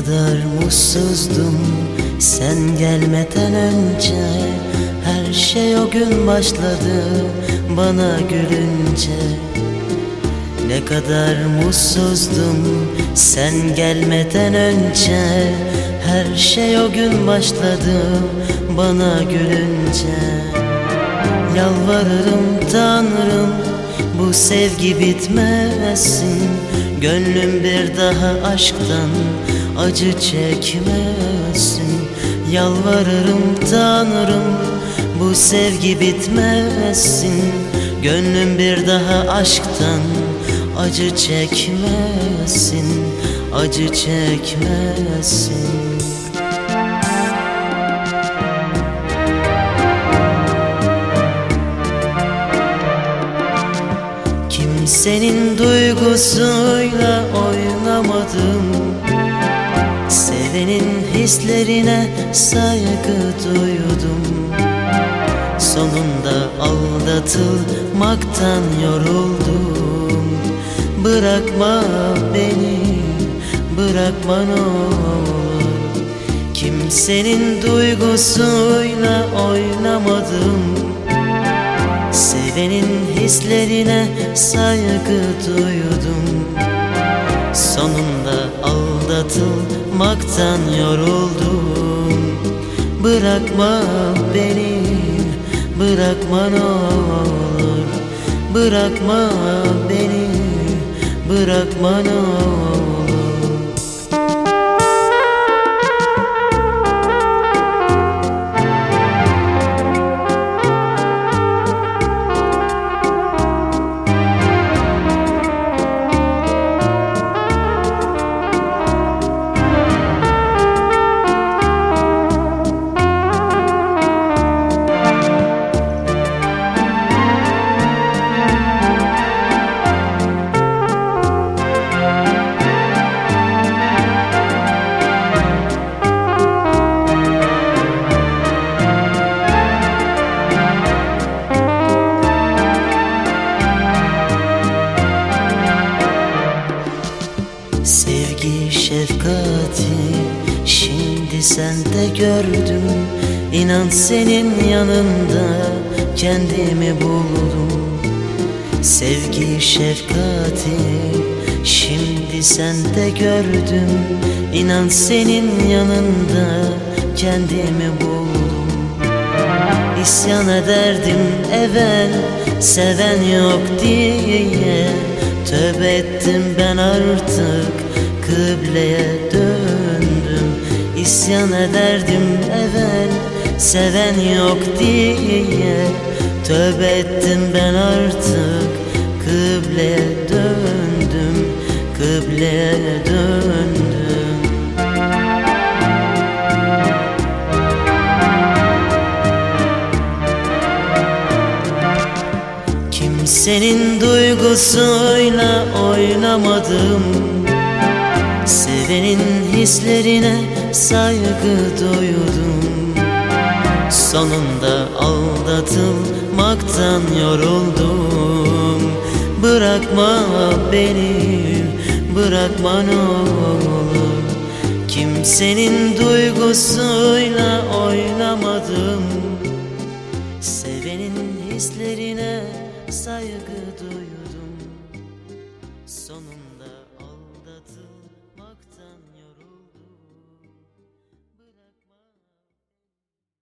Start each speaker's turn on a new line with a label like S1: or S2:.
S1: kadar mutsuzdum sen gelmeden önce. Her şey o gün başladı bana gülünce. Ne kadar mutsuzdum sen gelmeden önce. Her şey o gün başladı bana gülünce. Yalvarırım Tanrım bu sevgi bitmesin. Gönlüm bir daha aşktan acı çekmesin. Yalvarırım Tanrım bu sevgi bitmesin. Gönlüm bir daha aşktan acı çekmesin, acı çekmesin. Kimsenin duygusuyla oynamadım. Sevenin hislerine saygı duydum. Sonunda aldatılmaktan yoruldum. Bırakma beni, bırakma ne olur. Kimsenin duygusuyla oynamadım. Sevenin hislerine saygı duydum. Sonunda aldatılmaktan yoruldum. Bırakma beni, bırakma ne olur. Bırakma beni, bırakma ne olur. Sevgi, şefkati şimdi sende gördüm. İnan senin yanında kendimi buldum. Sevgi, şefkati şimdi sende gördüm. İnan senin yanında kendimi buldum. İsyan ederdim evvel seven yok diye. Tövbe ettim ben artık kıbleye döndüm. İsyan ederdim evvel seven yok diye. Tövbe ettim ben artık kıbleye döndüm, kıbleye döndüm. Kimsenin duygusuyla oynamadım. Sevenin hislerine saygı duydum. Sonunda aldatılmaktan yoruldum. Bırakma beni, bırakma ne olur. Kimsenin duygusuyla oynamadım. Sevenin hislerine saygı duydum.